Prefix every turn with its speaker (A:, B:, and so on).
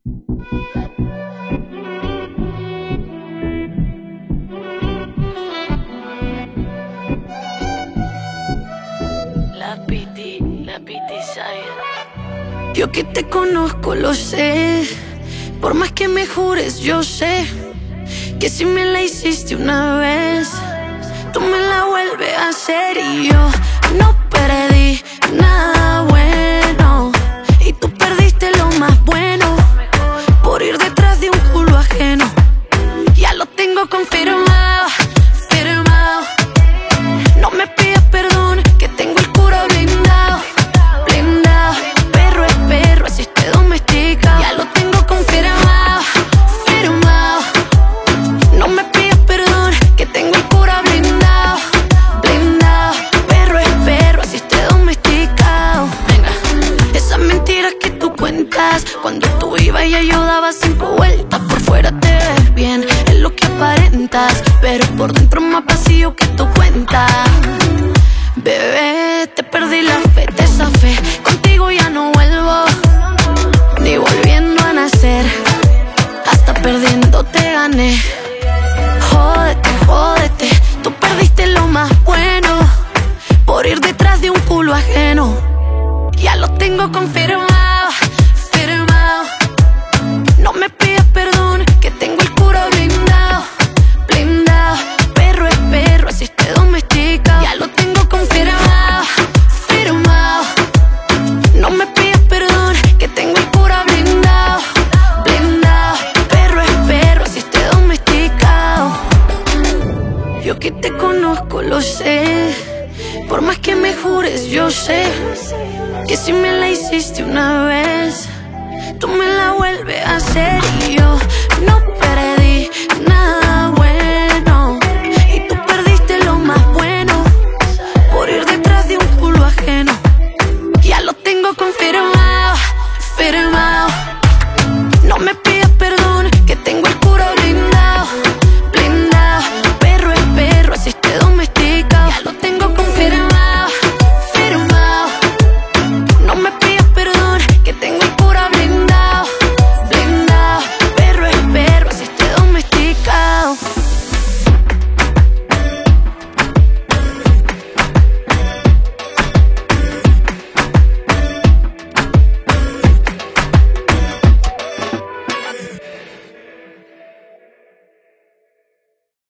A: La Piti Saya. Yo que te conozco lo sé, por más que me jures yo sé que si me la hiciste una vez, tú me la vuelves a hacer. Y yo no perdí nada bueno, y tú perdiste lo más bueno por ir detrás de un culo ajeno. Ya lo tengo confirmado, firmado. No me pidas perdón, que tengo el cura blindado, blindado. Perro es perro, así te domestica. Ya lo tengo confirmado, firmado. No me pidas perdón, que tengo el cura blindado, blindado. Perro es perro, así te domesticado. Venga, esas mentiras que tú cuentas, cuando tú ibas y ayudabas 5 vueltas. Por fuera te ves bien, es lo que aparentas, pero por dentro es más vacío que tu cuenta. Bebé, te perdí la fe, te zafé. Contigo ya no vuelvo, ni volviendo a nacer. Hasta perdiendo te gané. Jódete, jódete, tú perdiste lo más bueno por ir detrás de un culo ajeno. Ya lo tengo confirmado, firmado. No me pidas perdón, que tengo el cura blindado, blindado. Perro es perro, así te domestica. Ya lo tengo confirmado, firmado. No me pidas perdón, que tengo el cura blindado, blindado. Perro es perro, así te domesticado. Yo que te conozco lo sé, por más que me jures yo sé que si me la hiciste una vez, tú me la vuelves a hacer. Y yo no perdí nada bueno, y tú perdiste lo más bueno por ir detrás de un culo ajeno. Ya lo tengo confirmado, firmado. No me